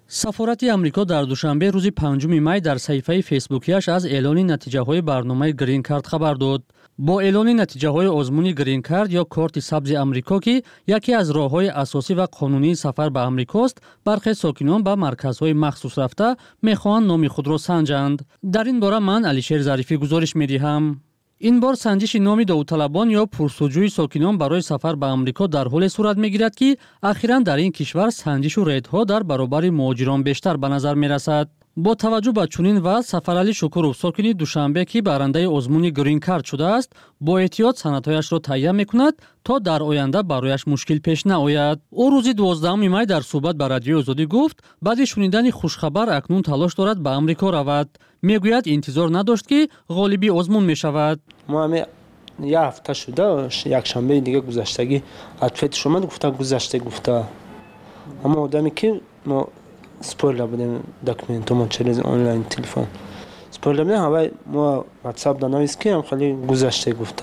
сафорати амрико дар душанбе рӯзи 5 май дар саҳифаи фейсбукиаш аз эълони натиҷаҳои барномаи грин кард хабар дод. бо эълони натиҷаҳои озмуни грин кард ё корти сабзи амрико, ки яке аз роҳҳои асосӣ ва қонунии сафар ба амрикост, бархе сокинон ба марказҳои махсус рафта мехоҳанд номи худро санҷанд. дар ин бора ман Алишер Зарифӣ гузориш медиҳам. ин бор санҷиши номи довталабон ё пурсуҷӯи сокинон барои сафар ба амрико дар ҳоле сурат мегирад, ки ахиран дар ин кишвар санҷишу рейдҳо дар баробари муҳоҷирон бештар ба назар мерасад. бо таваҷҷӯҳ ба чунин вазъ, Сафаралӣ Шукуров, сокини Душанбе, ки барандаи озмуни грин кард шудааст, бо эҳтиёт санадҳояшро таҳия мекунад, то дар оянда барояш мушкил пеш наояд. ӯ рӯзи 12 май дар суҳбат ба Радиои Озодӣ гуфт, баъди шунидани хушхабар акнун талош дорад ба Амрико равад. мегӯяд интизор надошт, ки ғолиби озмун мешавад. یک هفته شده، یک شنبه دیگه گذشتگی اتفاقش اومد، گفته اما آدمی که ما سپویلر بودیم داکومنت ما چیز آنلاین تلفن سپویلر بودیم، همه ما واتساپ دانویس که هم خیلی گذشته گفته.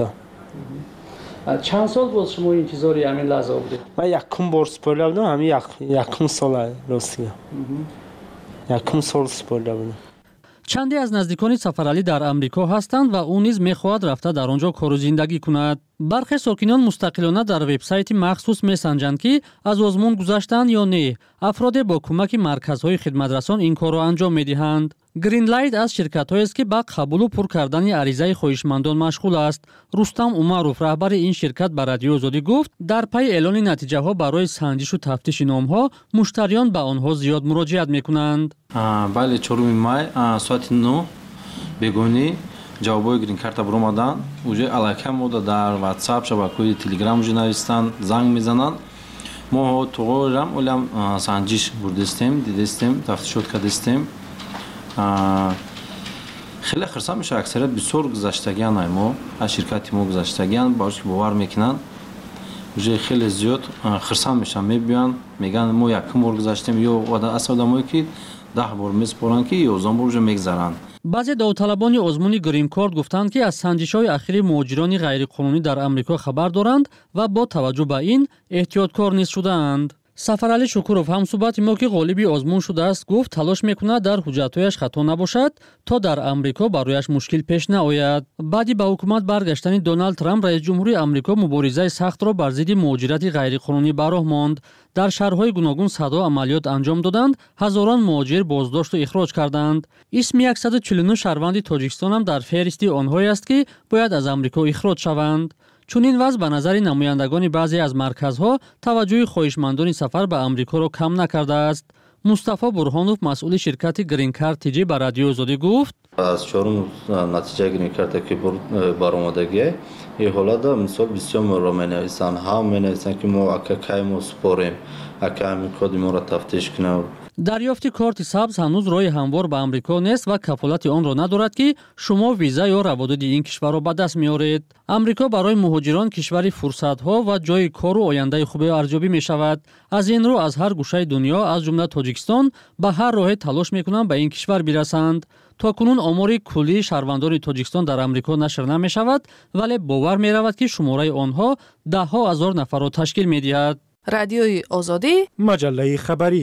چند سال بود شما انتظاری همین لحظه بودید؟ من یکم بار سپویلر بودم، همین یکم سال راستیه. یکم سال سپویلر بودم. чанде аз наздикони Сафаралӣ дар амрико ҳастанд ва ӯ низ мехоҳад рафта дар он ҷо кору зиндагӣ кунад. бархе сокинон мустақилона дар вебсайти махсус месанҷанд, ки аз озмун гузаштанд ё не. афроде бо кӯмаки марказҳои хидматрасон ин корро анҷом медиҳанд. Greenlight аз ширкатҳоест, ки ба қабулу пур кардани аризаи хоҳишмандон машғул аст. Рустам Умаров, раҳбари ин ширкат, ба Радиои Озодӣ гуфт, дар пайи эълони натиҷаҳо барои санҷишу тафтиши номҳо муштариён ба онҳо зиёд муроҷиат мекунанд. бале 4 май соати 9 бегонӣ ҷавобҳои грин карта биромаданд. уже аллакай мода дар WhatsApp, шабакаҳои Telegram уже навистанд, занг мезананд. мо туғорам олам санҷиш бурдистем, дидистем, тафтишот кардистем. خیلی خرسان میشه اکثریت بسیار گذشتگیان мо از شرکت ما گذشتگیان باش که باور میکنن уже خیلی زیاد خرسان میشن میبیان میگن ما یکم بار گذشتیم یا اصلا آدمایی که 10 بار میسپرن که 11 بار уже میگذرن. баъзе довталабони озмуни грин кард гуфтанд, ки аз санҷишҳои ахири муҳоҷирони ғайриқонунӣ дар амрико хабар доранд ва бо таваҷҷӯҳ ба ин эҳтиёткор низ шудаанд. Сафаралӣ Шукуров, ҳамсуҳбати мо, ки ғолиби озмун шудааст, гуфт талош мекунад дар ҳуҷҷатҳояш хато набошад, то дар амрико барояш мушкил пеш наояд. баъди ба ҳукумат баргаштани Доналд Трамп, раис ҷумҳури амрико муборизаи сахтро бар зидди муҳоҷирати ғайриқонунӣ ба роҳ монд. дар шаҳрҳои гуногун садо амалиёт анҷом доданд, ҳазорон муҳоҷир боздошту ихроҷ карданд. исми 149 шаҳрванди Тоҷикистон ҳам дар феҳристи онҳое аст, ки бояд аз амрико ихроҷ шаванд. чунин вазъ ба назари намояндагони баъзе аз марказҳо таваҷҷӯҳи хоҳишмандони сафар ба амрикоро кам накардааст. мустафо Бурҳонов, масъули ширкати Green Card TG, ба Радиои Озодӣ гуфт, аз чорум натиҷаи Green Card ки баромадагие ин ҳолада мисол бисёр моро менависанд, ҳам менависанд ки мо акакай мо спорем, акай коди моро тафтиш кунав. дарёфти корти сабз ҳанӯз роҳи ҳамвор ба амрико нест ва кафолати онро надорад, ки шумо виза ё раводиди ин кишварро ба даст меоред. амрико барои муҳоҷирон кишвари фурсатҳо ва ҷойи кору ояндаи хубе арзёбӣ мешавад. аз ин рӯ аз ҳар гӯшаи дунё, аз ҷумла Тоҷикистон, ба ҳар роҳе талош мекунанд ба ин кишвар бирасанд. то кунун омори куллии шаҳрвандони Тоҷикистон дар амрико нашр намешавад, вале бовар меравад, ки шумораи онҳо даҳҳо ҳазор нафарро ташкил медиҳад. Радиои Озодӣ, маҷаллаи хабарӣ.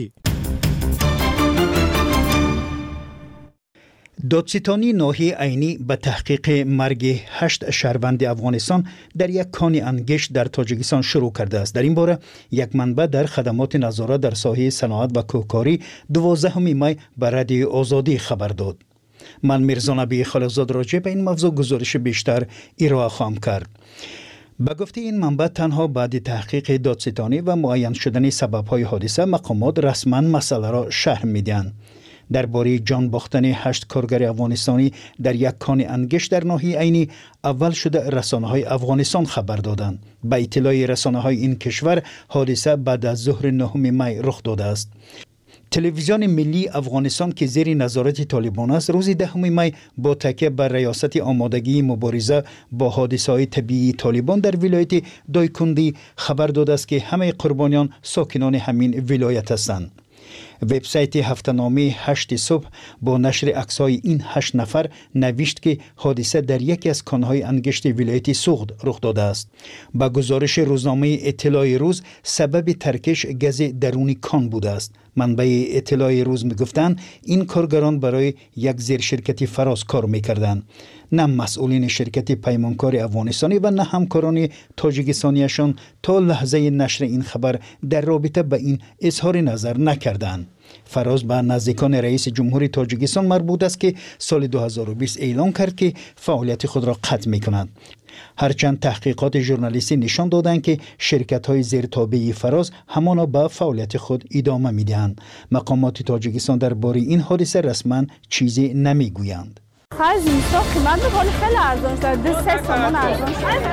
додситони ноҳияи айнӣ ба таҳқиқи марги 8 шаҳрванди Афғонистон дар як кони ангешт дар Тоҷикистон шурӯъ кардааст. дар ин бора як манбаъ дар хадамоти назорат дар соҳаи саноат ва кӯҳкорӣ 12 май ба Радиои Озодӣ хабар дод. ман Мирзонабии Холилзод роҷеъ ба ин мавзӯъ гузориши бештар ироа хоҳам кард. ба гуфти ин манбаъ, танҳо баъди таҳқиқи додситонӣ ва муайян шудани сабабҳои ҳодиса мақомот расман масъаларо шарҳ медиҳанд. дар бораи ҷон бохтани 8 коргари афғонистонӣ дар як кони ангешт дар ноҳияи айнӣ аввал шуда расонаҳои Афғонистон хабар доданд. ба иттилои расонаҳои ин кишвар, ҳодиса баъд аз зуҳри 9 май рух додааст. телевизиони миллии Афғонистон, ки зери назорати Толибон аст, рӯзи 10 май бо такя бар раёсати омодагии мубориза бо ҳодисаҳои табиии Толибон дар вилояти Дойкунди хабар додааст, ки ҳамаи қурбониён сокинони ҳамин вилоят ҳастанд. вебсайти ҳафтаномаи 8 субҳ бо нашри аксҳои ин 8 нафар навишт, ки ҳодиса дар яке аз конҳои ангешти вилояти Суғд рух додааст. ба гузориши рӯзномаи Иттилои рӯз, сабаби таркиш гази даруни кон будааст. منبع اطلاع روز میگفتند این کارگران برای یک زیرشرکت فراز کار میکردند. نه مسئولین شرکت پیمانکار افغانستانی و نه همکاران تاجیکستانیشان تا لحظه نشر این خبر در رابطه به این اظهار نظر نکردند. فراز به نزدیکان رئیس جمهوری تاجیکستان مربوط است که سال 2020 اعلام کرد که فعالیت خود را قطع می‌کند. هرچند تحقیقات ژورنالیستی نشان دادند که شرکت‌های زیرتابع فراز همانا به فعالیت خود ادامه می‌دهند. مقامات تاجیکستان درباره این حادثه رسما چیزی نمی‌گویند. خرج اینستا قیمت بکنه خیلی ارزان شد. 2-3 تومان ارزان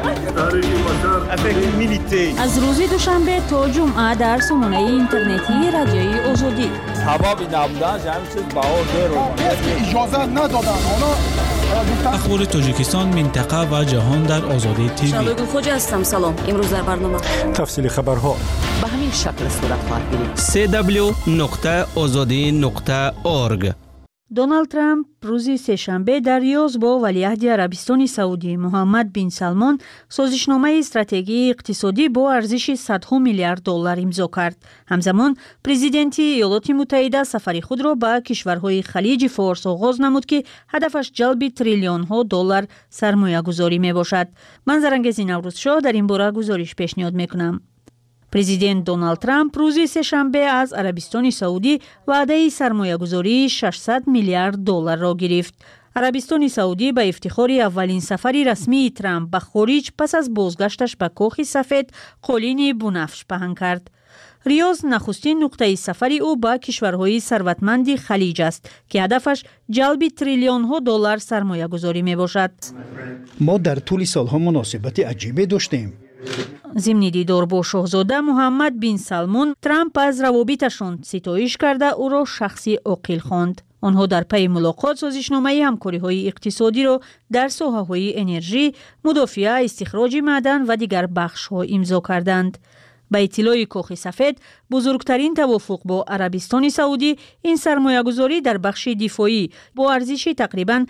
شد. از روز دوشنبه تا جمعه در سامانه اینترنتی رادیوی آزادی. حبابی نبودن همین چیز بها زیر اجازه ندادن. اخبار تاجیکستان، منطقه و جهان در آزادی تیوی. شبگو خوجا هستم. سلام. امروز در برنامه تفصیل خبرها به همین شکل صورت خواهد گرفت. www.azadi.org. دونالد ترامپ روز سه‌شنبه در ریاض با ولیعهد عربستان سعودی محمد بن سلمان سازشنامه استراتژی اقتصادی با ارزش صدها میلیارد دلار امضا کرد. همزمان پرزیدنت ایالات متحده سفر خود را به کشورهای خلیج فارس آغاز نمود که هدفش جلب تریلیون ها دلار سرمایه گذاری می باشد. من زرنگز نوروز شاه در این باره گزارش پیشنهاد میکنم. پرزیدنت دونالد ترامپ روز سه‌شنبه از عربستان سعودی وعده سرمایه گذاری 600 میلیارد دلار را گرفت. عربستان سعودی به افتخار اولین سفر رسمی ترامپ به خارج پس از بازگشتش به کاخ سفید قالین بنفش پهن کرد. ریاض نخستین نقطه سفر او به کشورهای ثروتمند خلیج است که هدفش جلب تریلیون ها دلار سرمایه گذاری می باشد. ما در طول سالها مناسبت عجیبی داشتیم. ضمن دیدار با شاهزاده محمد بن سلمان، ترامپ از روابطشان ستایش کرده او را شخصی عاقل خواند. آنها در پی ملاقات سازشنامه همکاری‌های اقتصادی را در ساحه‌های انرژی، مدافع، استخراج معدن و دیگر بخش‌ها امضا کردند. به اطلاع کاخ سفید، بزرگترین توافق با عربستان سعودی این سرمایه‌گذاری در بخش دفاعی با ارزش تقریباً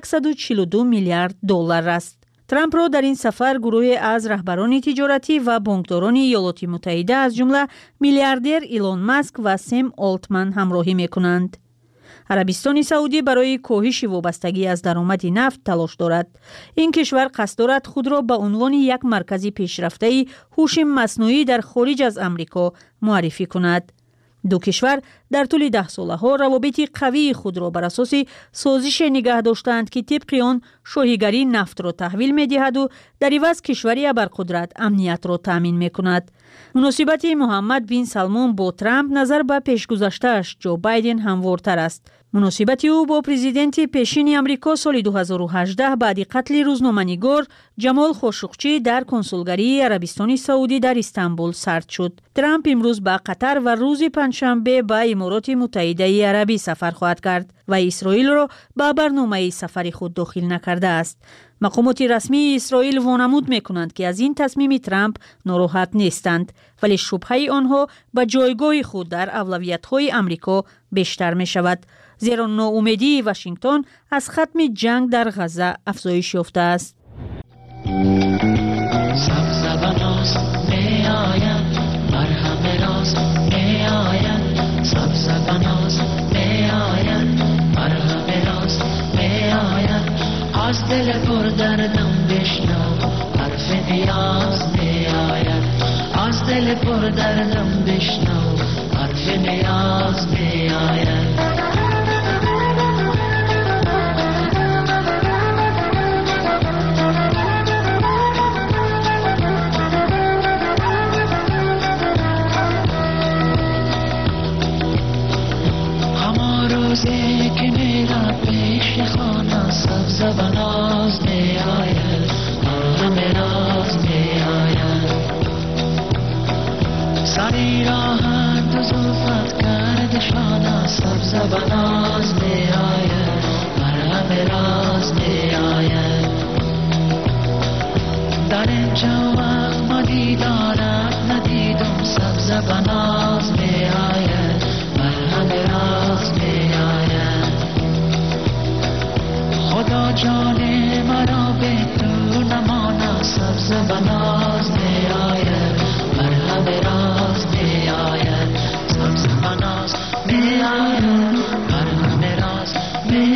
142 میلیارد دلار است. ترامپ را در این سفر گروه از رهبران تجارتی و بانکداران ایالات متحده از جمله میلیاردر ایلون ماسک و سم آلتمن همراهی می‌کنند. عربستان سعودی برای کاهش وابستگی از درآمد نفت تلاش دارد. این کشور قصد دارد خود را به عنوان یک مرکز پیشرفته هوش مصنوعی در خارج از آمریکا معرفی کند. دو کشور در طول 10 ساله ها روابط قوی خود را بر اساس سازش نگه داشتند که طبق آن شاهیگری نفت را تحویل می دهد و در عوض کشوری ابرقدرت امنیت را تامین می کند. مناسبت محمد بن سلمان با ترامپ نظر به پیشگذشته‌اش جو بایدن هموارتر است. مناسبت او با پرزیدنت پیشین امریکا سال 2018 بعد قتل روزنامه‌نگار جمال خاشقچی در کنسولگری عربستان سعودی در استانبول سرد شد. ترامپ امروز به قطر و روز پنجشنبه به امارات متحده عربی سفر خواهد کرد و اسرائیل را به برنامه سفر خود داخل نکرده است. مقامات رسمی اسرائیل وانمود می‌کنند که از این تصمیم ترامپ ناراحت نیستند، ولی شبهه آنها به جایگاه خود در اولویت‌های آمریکا بیشتر می‌شود، زیرا ناامیدی واشنگتن از ختم جنگ در غزه افزایش یافته است. از دل پر دردم بشنو حرف نیاز می آید. از دل پر دردم بشنو حرف نیاز می آید. همه روزی که میرم پیش خانه سبز و ناز می آید. همه راز می آید. سری راحت و زلفت کرد شانه سبز و ناز می آید. همه راز می آید. در اینجا وقت ما دیدارت ندیدم سبز و ناز می آید. همه راز می آید. خدا جان مرا به تو نماند سبز و ناز می آید. همه راز می آید. سبز و ناز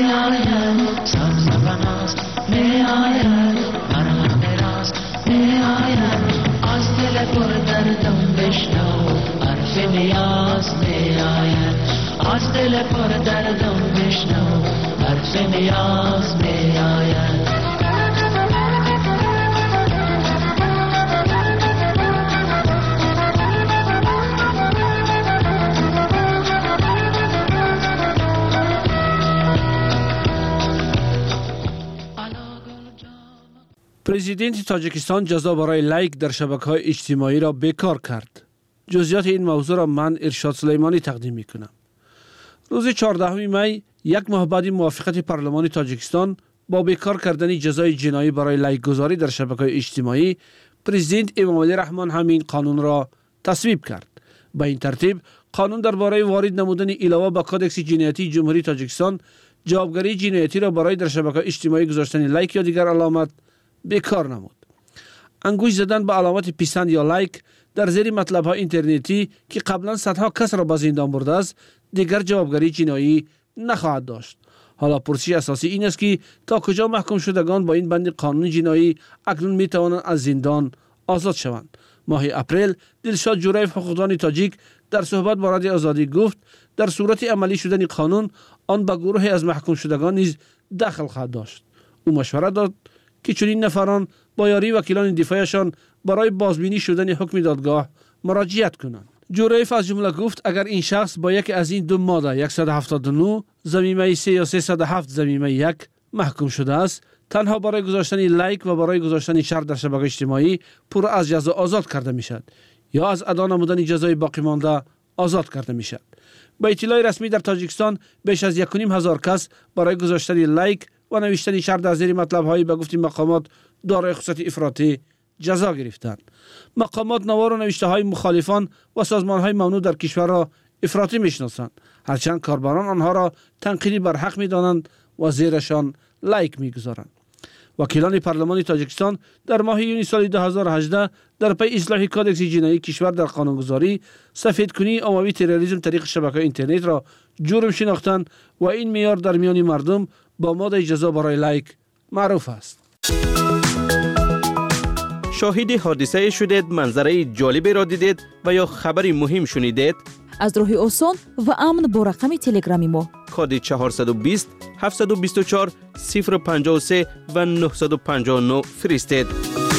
آید سبز بناز می آید بر همه راز می آید از دل پر دردم بشنو حرف نیاز می آید از دل پر دردم بشنو حرف نیاز می آید پرزیدنت تاجیکستان جزا برای لایک در شبکه‌های اجتماعی را بیکار کرد. جزئیات این موضوع را من ارشاد سلیمانی تقدیم می‌کنم. روز 14 می یک ماه بعد موافقت پارلمان تاجیکستان با بیکار کردن جزای جنایی برای لایک گذاری در شبکه‌های اجتماعی، پرزیدنت امامعلی رحمان همین قانون را تصویب کرد. به این ترتیب قانون درباره وارد نمودن علاوه به کدکس جنایتی جمهوری تاجیکستان جوابگری جنایتی را برای در شبکه‌های اجتماعی گذاشتن لایک یا دیگر علامت بیکار نمود. انگوش زدن به علامت پیسند یا لایک در زیر مطلب ها اینترنتی که قبلا صدها کس را به زندان برده است دیگر جوابگری جنایی نخواهد داشت. حالا پرسش اساسی این است که تا کجا محکوم شدگان با این بند قانون جنایی اکنون می توانند از زندان آزاد شوند. ماه اپریل دلشاد جوریف حقوقدان تاجیک در صحبت با رادیو آزادی گفت در صورت عملی شدن قانون آن به گروهی از محکوم شدگان نیز دخل خواهد داشت. او مشورت داد که چنین نفران با یاری وکیلان دفاعشان برای بازبینی شدن حکم دادگاه مراجعت کنند. جوریف از جمله گفت اگر این شخص با یکی از این دو ماده 179 ضمیمه 3 یا 307 ضمیمه 1 محکوم شده است، تنها برای گذاشتن لایک و برای گذاشتن شر در شبکه اجتماعی پر از جزا آزاد کرده می شود یا از ادا نمودن جزای باقی مانده آزاد کرده می شود. با اطلاع رسمی در تاجیکستان بیش از 1,500 کس برای گذاشتن لایک و نوشتن شر در زیر مطلب هایی به گفته مقامات دارای خصوصیت افراطی جزا گرفتند. مقامات نوار و نوشته های مخالفان و سازمان های ممنوع در کشور را افراطی میشناسند، هرچند کاربران آنها را تنقیدی بر حق میدانند و زیرشان لایک میگذارند. وکیلان پارلمان تاجیکستان در ماه یونیو سال 2018 در پی اصلاح کدکس جنایی کشور در قانونگذاری سفیدکنی عمومی تروریسم طریق شبکه اینترنت را جرم شناختند و این معیار در میان مردم با ماده جزا برای لایک معروف است. شاهد حادثه شدید، منظره جالبی را دیدید و یا خبری مهم شنیدید؟ از راه آسان و امن با رقم تلگرامی ما کد 420 724 053 و 959 فرستید.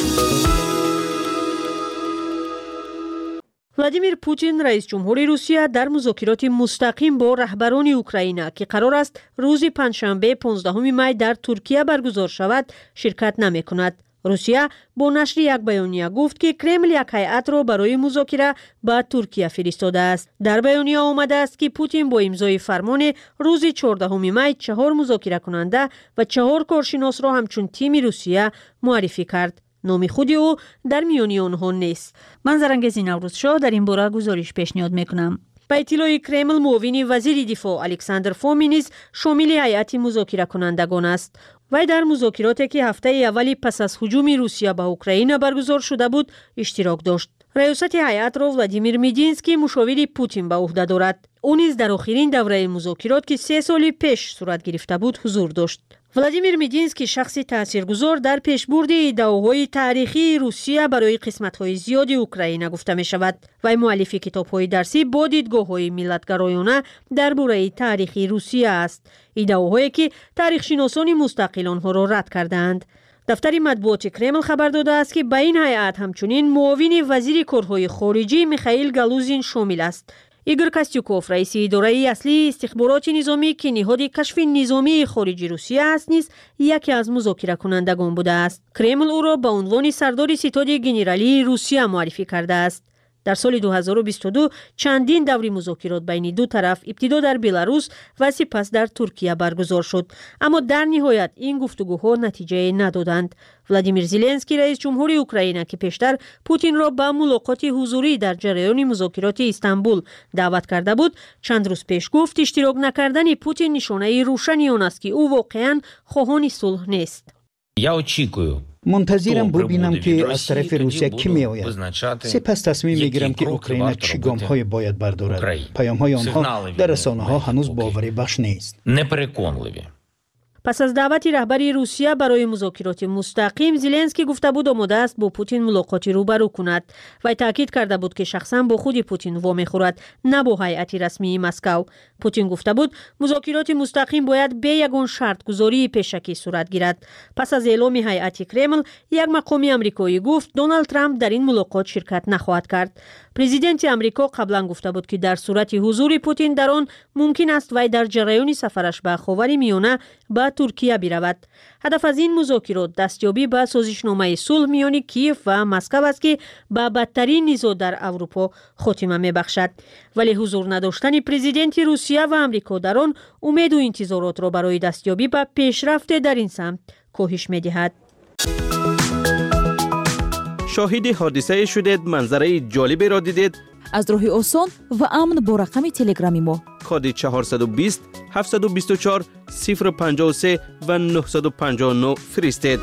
ولادیمیر پوتین رئیس جمهوری روسیه در مذاکرات مستقیم با رهبران اوکراین که قرار است روز پنجشنبه 15 می در ترکیه برگزار شود شرکت نمی کند. روسیه با نشر یک بیانیه گفت که کرمل یک هیئت را برای مذاکره به ترکیه فرستاده است. در بیانیه آمده است که پوتین با امضای فرمان روز 14 می 4 مذاکره کننده و 4 کارشناس را همچون تیم روسیه معرفی کرد. نام خود او در میان آنها نیست. من زرنگزی نوروزشاه در این باره گزارش پیشنهاد میکنم. به اطلاع کرمل معاون وزیر دفاع الکساندر فومی نیز شامل هیئت مذاکره کنندگان است. وی در مذاکراتی که هفته اولی پس از هجوم روسیه به اوکراین برگزار شده بود اشتراک داشت. ریاست هیئت را ولادیمیر میدینسکی مشاور پوتین به عهده دارد. او نیز در آخرین دوره مذاکرات که 3 سال پیش صورت گرفته بود حضور داشت. ولادیمیر میدینسکی شخصی تاثیرگذار در پیشبرد ایده‌های تاریخی روسیه برای قسمت‌های زیادی اوکراین گفته می شود. وی مؤلف کتاب‌های درسی با دیدگاه‌های ملت‌گرایانه درباره تاریخ روسیه است. ایده‌هایی که تاریخ‌شناسان مستقل آنها را رد کردند. دفتر مطبوعات کرمل خبر داده است که به این هیئت همچنین معاون وزیر کارهای خارجی میخائیل گالوزین شامل است. ایگور کاستیوکوف رئیس اداره اصلی استخبارات نظامی که نهاد کشف نظامی خارجی روسیه است نیز یکی از مذاکره کنندگان بوده است. کرمل او را به عنوان سردار ستاد گنرالی روسیه معرفی کرده است. در سال 2022 چندین دور مذاکرات بین دو طرف ابتدا در بلاروس و سپس در ترکیه برگزار شد، اما در نهایت این گفتگوها نتیجه ندادند. ولادیمیر زلنسکی رئیس جمهوری اوکراین که پیشتر پوتین را به ملاقات حضوری در جریان مذاکرات استانبول دعوت کرده بود، چند روز پیش گفت اشتراک نکردن پوتین نشانه روشنی آن است که او واقعا خواهان صلح نیست. منتظرم ببینم که از طرف روسیه کی می آید. سپس تصمیم میگیرم که اوکراین چه گام های باید بردارد. پیام های آنها در رسانه ها هنوز باوری بخش نیست. پس از دعوت رهبر روسیه برای مذاکرات مستقیم، زلنسکی گفته بود آماده است با پوتین ملاقاتی روبرو کند. و تاکید کرده بود که شخصا با خود پوتین وامی خورد، نه با هیئت رسمی مسکو. پوتین گفته بود مذاکرات مستقیم باید به یگان شرط گذاری پیشکی صورت گیرد. پس از اعلام هیئت کرمل، یک مقام آمریکایی گفت دونالد ترامپ در این ملاقات شرکت نخواهد کرد. پرزیدنت آمریکا قبلا گفته بود که در صورت حضور پوتین در آن ممکن است وی در جریان سفرش به خاورمیانه به ترکیه برود. هدف از این مذاکرات دستیابی به سازشنامه صلح میان کیف و مسکو است که به بدترین نزاع در اروپا خاتمه میبخشد. ولی حضور نداشتن پرزیدنت روسیه و آمریکا در آن امید و انتظارات را برای دستیابی به پیشرفت در این سمت کاهش میدهد. شاهد حادثه شدید، منظره جالبی را دیدید؟ از راه آسان و امن با رقم تلگرامی ما کد 420 724 053 و 959 فرستید.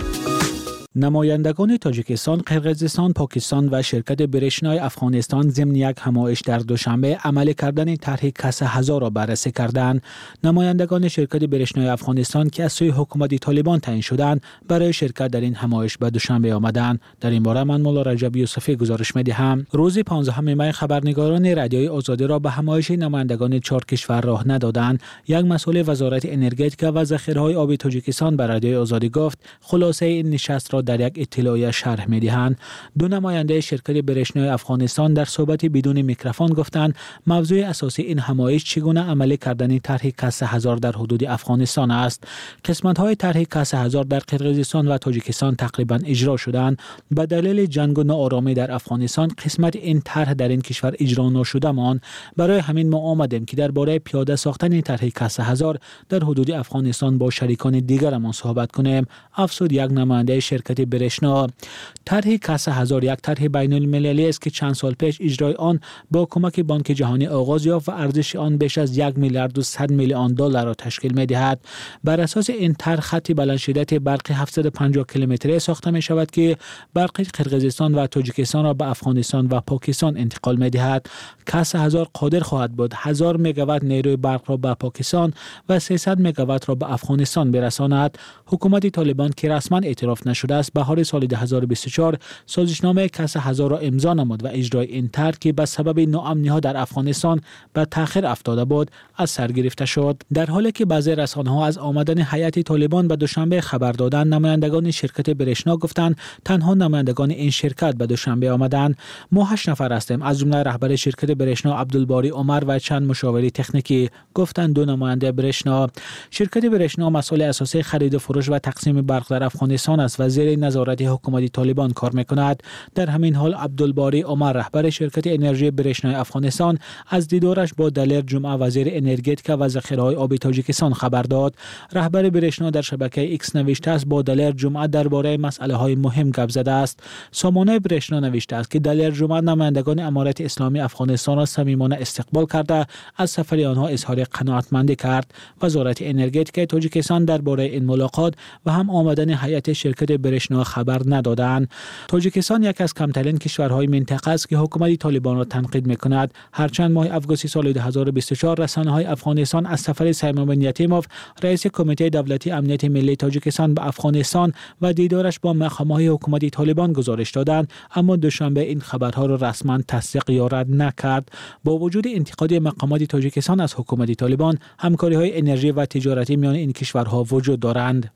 نمایندگان تاجیکستان، قرقیزستان، پاکستان و شرکت برشنای افغانستان ضمن یک همایش در دوشنبه عمل کردن طرح کس 1000 را بررسی کردند. نمایندگان شرکت برشنای افغانستان که از سوی حکومت طالبان تعیین شدند برای شرکت در این همایش به دوشنبه آمدند. در این باره من مولا رجب یوسفی گزارش می‌دهم. روز 15 می خبرنگاران رادیوی آزادی را به همایش نمایندگان 4 کشور راه ندادند. یک مسئول وزارت انرژتیک و ذخیره‌های آبی تاجیکستان به رادیوی آزادی گفت خلاصه این نشست را در یک اطلاعیه شرح می‌دهند. دو نماینده شرکت برشنای افغانستان در صحبت بدون میکروفون گفتند موضوع اساسی این همایش چگونه عملی کردن طرح کس 1000 در حدود افغانستان است. قسمت‌های طرح کس 1000 در قرقیزستان و تاجیکستان تقریبا اجرا شدند. به دلیل جنگ و ناآرامی در افغانستان قسمت این طرح در این کشور اجرا نشده ماند. برای همین ما آمدیم که درباره پیاده ساختن طرح کس 1000 در حدود افغانستان با شریکان دیگرمان صحبت کنیم. افسود یک نماینده شرکت برشنا. طرح کس 1000 یک طرح بین المللی است که چند سال پیش اجرای آن با کمک بانک جهانی آغاز یافت و ارزش آن بیش از 1 میلیارد و 100 میلیون دلار را تشکیل می‌دهد. بر اساس این طرح خط بلند شدت برقی 750 کیلومتری ساخته می شود که برق قرقیزستان و تاجیکستان را به افغانستان و پاکستان انتقال می‌دهد. کس 1000 قادر خواهد بود 1000 مگاوات نیروی برق را به پاکستان و 300 مگاوات را به افغانستان برساند. حکومت طالبان که رسما اعتراف نشده است بهار سال 2024 سازشنامه کس 1000 را امضا نمود و اجرای این طرح که به سبب ناامنی‌ها در افغانستان به تأخیر افتاده بود از سر گرفته شد. در حالی که بعضی رسانه‌ها از آمدن هیئت طالبان به دوشنبه خبر دادند، نمایندگان شرکت برشنا گفتند تنها نمایندگان این شرکت به دوشنبه آمدند. ما 8 نفر هستیم، از جمله رهبر شرکت برشنا عبدالباری عمر و چند مشاور تکنیکی، گفتند دو نماینده برشنا. شرکت برشنا مسئول اساسی خرید و فروش و تقسیم برق در افغانستان است و زیر نظارت حکومت طالبان کار میکند. در همین حال عبدالباری عمر رهبر شرکت انرژی برشنای افغانستان از دیدارش با دلیر جمعه وزیر انرژتیک و ذخیره‌های آبی تاجیکستان خبر داد. رهبر برشنا در شبکه ایکس نوشته است با دلیر جمعه درباره مسائل مهم گپ زده است. سامانه برشنا نوشته است که دلیر جمعه نمایندگان امارت اسلامی افغانستان را صمیمانه استقبال کرده از سفر آنها اظهار قناعتمندی کرد. وزارت انرژتیک تاجیکستان درباره این ملاقات و هم آمدن هیئت شرکت برشنا خبر ندادند. تاجیکستان یک از کمترین کشورهای منطقه است که حکومت طالبان را تنقید می‌کند. هرچند ماه آگوست سال 2024 رسانه‌های افغانستان از سفر سیما بن یتیموف رئیس کمیته دولتی امنیت ملی تاجیکستان به افغانستان و دیدارش با مقام‌های حکومت طالبان گزارش دادند، اما دوشنبه این خبرها را رسما تصدیق یا رد نکرد. با وجود انتقاد مقامات تاجیکستان از حکومت طالبان، همکاری‌های انرژی و تجارتی میان این کشورها وجود دارند.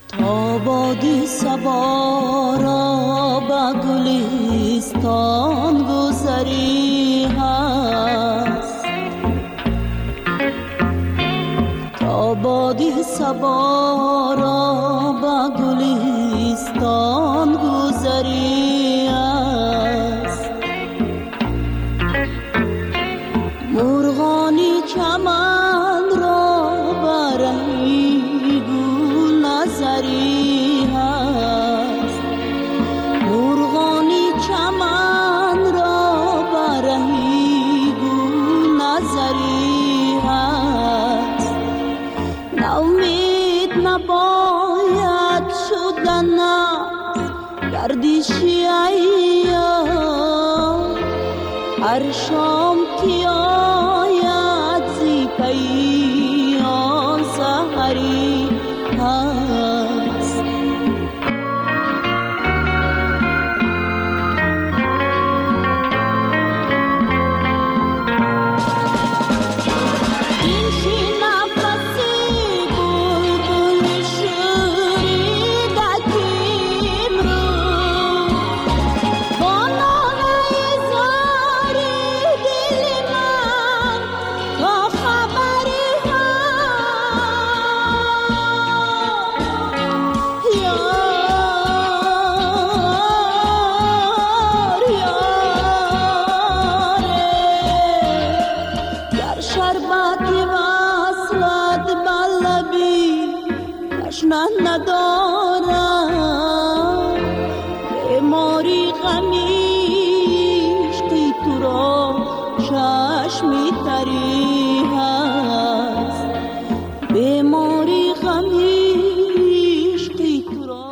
تا بادی صبا را به گلستان گذری هست، تا بادی صبا را به گلستان گذری هست، مرغانی چمن را برهی گل نظری هست، مرغانی چمن را برهی گل نظری هست، ناامید نباید شدن گردشی ایام، هر شام که آید زی پیام سحری هست. دشمن ندارم بیماری غمیشتی تو را چشمی تری هست بیماری غمیشتی تو را.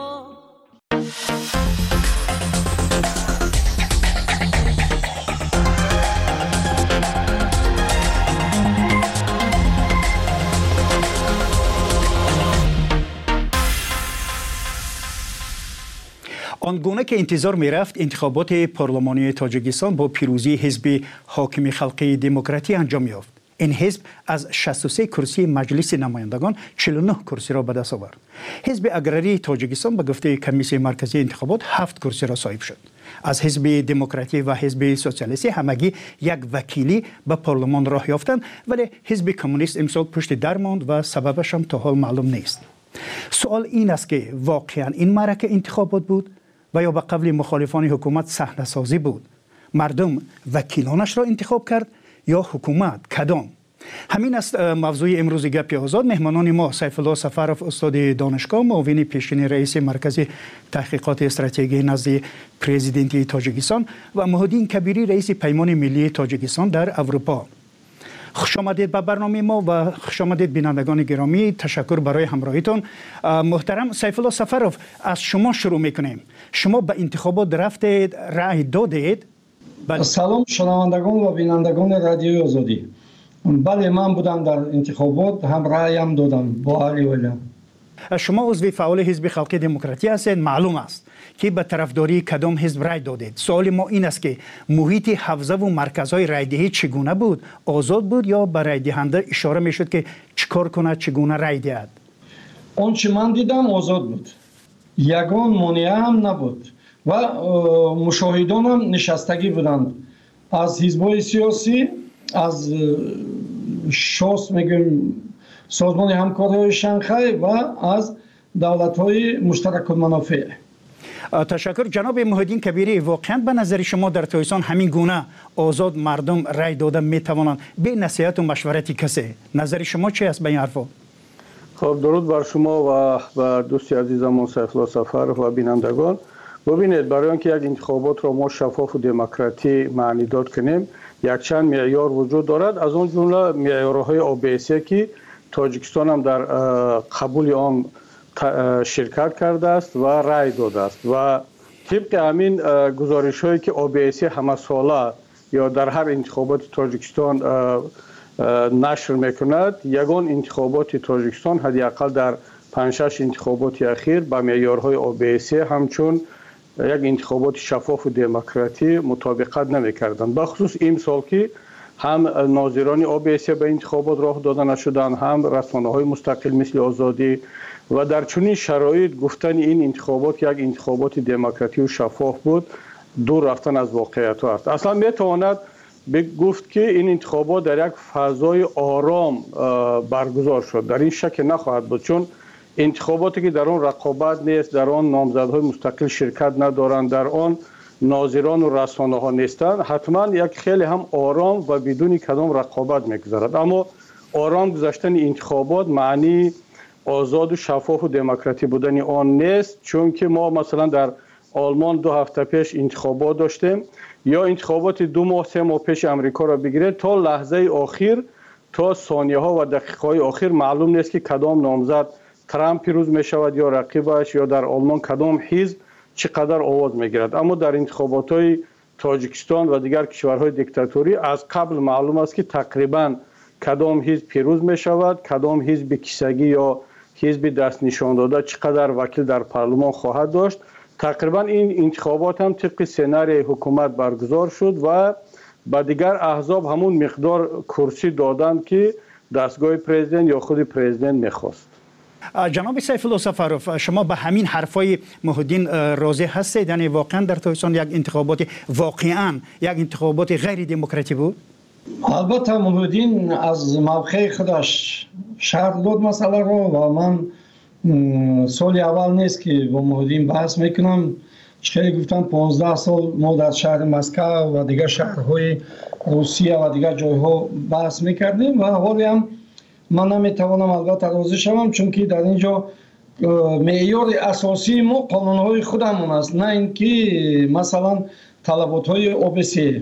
آنگونه که انتظار می رفت انتخابات پارلمانی تاجیکستان با پیروزی حزب حاکم خلقی دموکراتی انجام یافت. این حزب از 63 کرسی مجلس نمایندگان 49 کرسی را به دست آورد. حزب اگراری تاجیکستان به گفته کمیسیون مرکزی انتخابات 7 کرسی را صاحب شد. از حزب دموکراتی و حزب سوسیالیستی همگی یک وکیلی به پارلمان راه یافتند، ولی حزب کمونیست امسال پشت در ماند و سببش هم تا حال معلوم نیست. سوال این است که واقعا این معرکه انتخابات بود و یا به قول مخالفان حکومت صحنه سازی بود؟ مردم وکیلانش را انتخاب کرد یا حکومت؟ کدام؟ همین است موضوع امروز گپ آزاد. مهمانان ما سیف الله سفرов استاد دانشگاه، معاون پیشین رئیس مرکز تحقیقات استراتژی نزد پرزیدنت تاجیکستان و محمدین کبیری رئیس پیمان ملی تاجیکستان در اروپا. خوش آمدید به برنامه ما و خوش آمدید بینندگان گرامی. تشکر برای همراهیتون. محترم سیف الله سفرов، از شما شروع میکنیم. شما به انتخابات رفتید، رأی دادید؟ سلام شنوندگان و بینندگان رادیوی آزادی. بله، من بودم در انتخابات، هم رأیم دادم با علی ولیم. شما عضو فعال حزب خلقی دموکراتی هستید. معلوم است که به طرفداری کدام حزب رأی دادید. سوال ما این است که محیط حوزه و مرکزهای رأیدهی چگونه بود؟ آزاد بود یا به رأی دهنده اشاره میشد که چیکار کنه، چگونه رأی دهد؟ آنچه من دیدم آزاد بود، یگان مانع هم نبود و مشاهدان هم نشستگی بودند از حزب‌های سیاسی، از شاس میگیم سازمان همکاری شانگهای و از دولت‌های مشترک المنافع. تشکر جناب محمدین کبیری. واقعا به نظر شما در تاجیکستان همین گونه آزاد مردم رأی داده میتوانند به نصیحت و مشورت کسی؟ نظر شما چی است به این حرفا؟ خب درود بر شما و بر دوستی عزیزم سیف الله سفرov و بینندگان. ببینید، برای اینکه یک انتخابات را ما شفاف و دموکراتی معنی داد کنیم، یک چند معیار وجود دارد. از اون جمله معیارهای OBSE که تاجیکستان هم در قبول آن شرکت کرده است و رأی داده است و طبق همین گزارش هایی که OBSE همه ساله یا در هر انتخابات تاجیکستان نشر میکند، یگان انتخابات تاجیکستان حداقل در 5-6 انتخابات اخیر با معیارهای OBSE همچون یک انتخابات شفاف و دموکراتی مطابقت نمیکردند. بخصوص این سال که هم ناظران OBSE به انتخابات راه داده نشدند، هم رسانه‌های مستقل مثل آزادی، و در چنین شرایط گفتن این انتخابات یک انتخابات دموکراتی و شفاف بود دور رفتن از واقعیت است. اصلا میتواند گفت که این انتخابات در یک فضای آرام برگزار شد. در این شک نخواهد بود، چون انتخاباتی که در آن رقابت نیست، در آن نامزدهای مستقل شرکت ندارند، در آن ناظران و رسانه ها نیستند، حتما یک خیلی هم آرام و بدون کدام رقابت میگذرد. اما آرام گذشتن انتخابات معنی آزاد و شفاف و دموکراتی بودن آن نیست، چون که ما مثلا در آلمان 2 هفته پیش انتخابات داشتیم، یا انتخابات 2 ماه 3 ماه پیش امریکا را بگیرید، تا لحظه آخر، تا ثانیه ها و دقیقه های آخر معلوم نیست که کدام نامزد ترامپ پیروز می شود یا رقیبش، یا در آلمان کدام حزب چقدر آواز می گیرد. اما در انتخابات های تاجیکستان و دیگر کشورهای دیکتاتوری از قبل معلوم است که تقریبا کدام حزب پیروز می شود، کدام حزب کیسگی یا حزب دست نشان داده چقدر وکیل در پارلمان خواهد داشت. تقریبا این انتخابات هم طبق سناریوی حکومت برگزار شد و با دیگر احزاب همون مقدار کرسی دادند که دستگاه پرزیدنت یا خود پرزیدنت میخواست. جناب سیف الله سفرov، شما به همین حرفای محمدین راضی هستید؟ یعنی واقعا در تاجیکستان یک انتخابات واقعا یک انتخابات غیر دموکراتی بود؟ البته محمدین از موقع خودش شرح داد مسئله رو و من سال اول نیست که با محمدین بحث میکنم. خیلی گفتم 15 سال ما در شهر مسکو و دیگر شهرهای روسیه و دیگر جایها بحث میکردیم و حالی هم من نمیتوانم البته راضی شوم، چون که در اینجا معیار اساسی ما قانون‌های خودمون است، نه اینکه مثلا طلبات‌های OBC.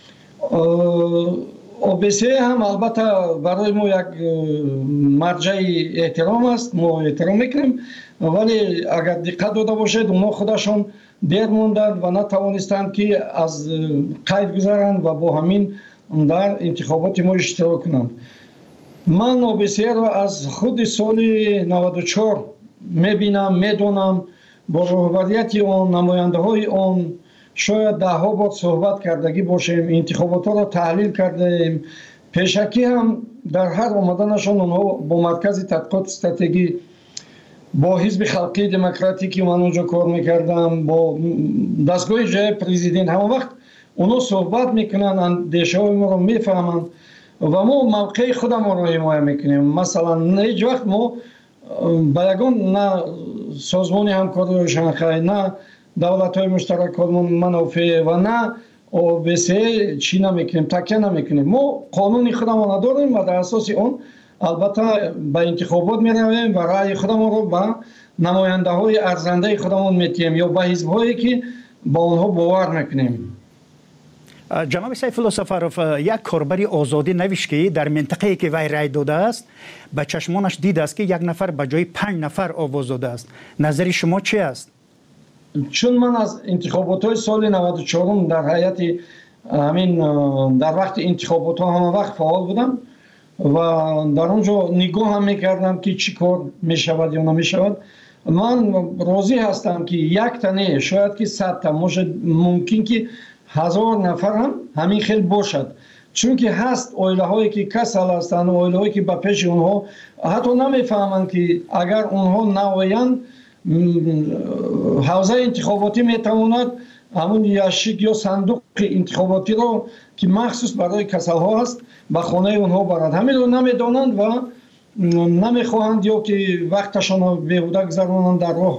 OBC هم البته برای ما یک مرجع احترام است، ما احترام میکنیم، ولی اگر دقت داده باشید اونا خودشون دیر موندند و نتوانستند که از قید گذارند و با همین در انتخابات ما اشتراک کنند. من OBC را از خود سال 94 میبینم، میدونم، با رهبریت آن، نماینده های آن شاید ده ها بار صحبت کردگی باشیم، انتخابات را تحلیل کردیم. پیشکی هم در هر آمدنشان اونها با مرکز تحقیقات استراتژی، با حزب خلقی دموکراتیکی من اونجا کار میکردم، با دستگاه جای پرزیدنت، همه وقت اونها صحبت میکنن، اندیشه های ما رو میفهمند و ما موقع خودم رو حمایت میکنیم. مثلا هیچ وقت ما با یگان نه سازمان همکاری شانگهای، نه دولت های مشترک منافع و نه OBC چی نمیکنیم، تکیه نمیکنیم. ما قانون خودمون نداریم و در اساس اون البته به انتخابات میرویم و رأی خودمون رو به نماینده های ارزنده خودمون میتیم یا به حزب هایی که با اونها باور میکنیم. جناب سیف الله سفروف، یک کاربری آزادی نوشت که در منطقه‌ای که وی رای داده است به چشمانش دیده است که یک نفر به جای 5 نفر آواز داده است. نظر شما چی است؟ چون من از انتخابات های سال 94 در هیئت همین در وقت انتخابات ها همه وقت فعال بودم و در اونجا نگاه هم میکردم که چی کار میشود یا نمیشود. من راضی هستم که یک تنه شاید که 100 تا ممکن که 1000 نفر هم همین خیلی باشد، چون که هست اویله هایی که کسل هستند، اویله هایی که به پیش اونها حتی نمیفهمند که اگر اونها نوایند حوزه انتخاباتی میتواند همون یاشیک یا صندوق انتخاباتی رو که مخصوص برای کسل ها هست به خانه اونها برد. همین رو نمیدانند و نمیخواهند یا که وقتشان رو بیهوده گذرانند در راه،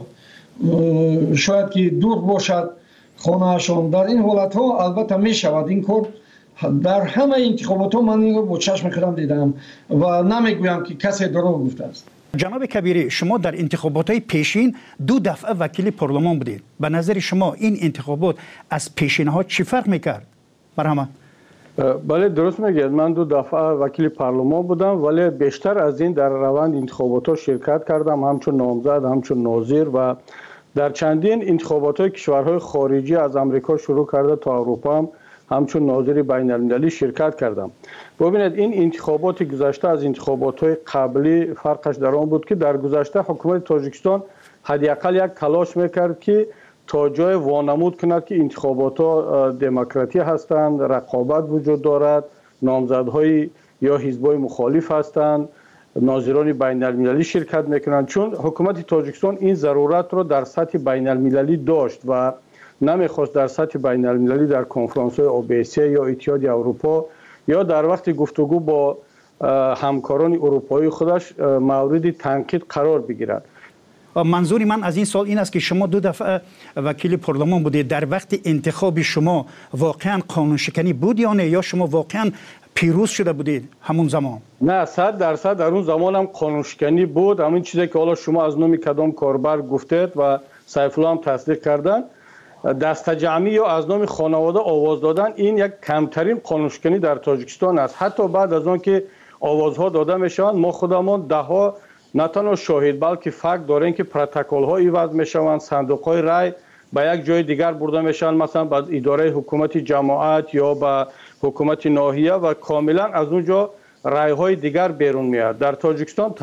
شاید که دور باشد خانهشان. در این حالت ها البته می شود این کار. در همه انتخابات ها من این رو با چشم خودم دیدم و نمیگویم که کسی دروغ گفته است. جناب کبیری، شما در انتخابات های پیشین 2 دفعه وکیل پارلمان بودید. به نظر شما این انتخابات از پیشین ها چی فرق میکرد؟ برهمه؟ بله درست میگید، من 2 دفعه وکیل پارلمان بودم، ولی بیشتر از این در روند انتخابات ها شرکت کردم، همچون نامزد، همچون ناظر و در چندین انتخابات های کشورهای خارجی از امریکا شروع کرده تا اروپا هم همچون ناظر بین المللی شرکت کردم. ببینید این انتخابات گذشته از انتخابات های قبلی فرقش در آن بود که در گذشته حکومت تاجیکستان حداقل یک تلاش میکرد که تا جای وانمود کند که انتخابات ها دموکراتی هستند، رقابت وجود دارد، نامزدهای یا حزبای مخالف هستند، ناظران بین المللی شرکت میکنند. چون حکومت تاجیکستان این ضرورت را در سطح بین المللی داشت و نمیخواست در سطح بین المللی در کنفرانس های OBC یا اتحاد اروپا یا در وقت گفتگو با همکاران اروپایی خودش مورد تنقید قرار بگیرد. منظور من از این سال این است که شما 2 دفعه وکیل پارلمان بودید. در وقت انتخاب شما واقعا قانون شکنی بود یا نه، یا شما واقعا پیروز شده بودید همون زمان؟ نه 100% در اون زمان هم قانون شکنی بود. همین چیزی که حالا شما از نام کدام کاربر گفتید و سیف الله هم تصدیق کردن، دست جمعی یا از نام خانواده آواز دادن این یک کمترین قانون شکنی در تاجیکستان است. حتی بعد از آن که آوازها داده میشوند ما خودمان ده ها نه تنها شاهد بلکه فکت داریم که پروتکل ها ایواز میشوند، صندوق های رای به یک جای دیگر برده میشن، مثلا به اداره حکومت جماعت یا به حکومت ناحیه و کاملا از اونجا رای های دیگر بیرون میاد. در تاجیکستان